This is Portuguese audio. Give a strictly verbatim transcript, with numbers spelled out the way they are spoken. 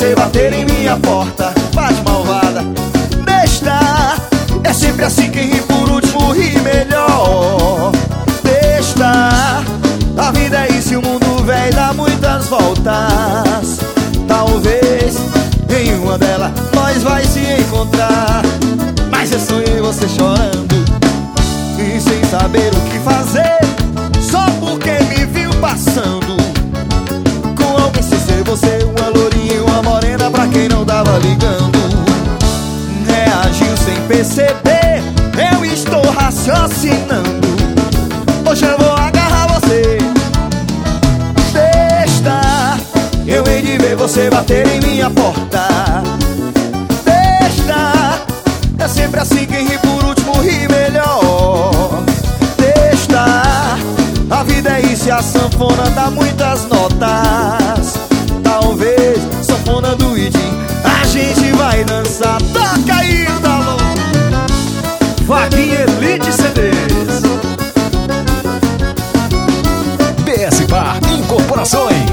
você bater em minha porta. Bate malvada, besta. É sempre assim, quem ri por último ri melhor. Besta, a vida é isso e o mundo velho dá muitas voltas. Talvez em uma delas nós vai se encontrar. Mas eu sonhei você chorando e sem saber o que fazer, só porque me viu passando com alguém sem ser você. Uma lourinha e uma morena pra quem não tava ligando. Reagiu sem perceber, eu estou raciocinando. Hoje eu vou agarrar você. Besta, eu hei de ver você bater em minha porta. Besta, é sempre assim, quem ri por último ri melhor. Besta, a vida é isso e a sanfona dá muitas notas. Talvez sanfona do Idim a gente vai dançar. Toca aí o Dalon, Vaguinha Elite C Ds. P S Bar Incorporações.